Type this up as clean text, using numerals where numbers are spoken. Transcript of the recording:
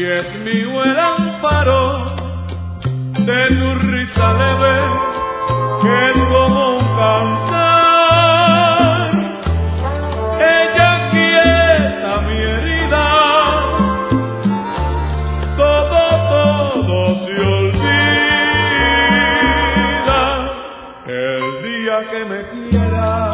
es mío el amparo de tu risa leve, que es como un cantar. Ella quieta mi herida, todo se olvida el día que me quiera.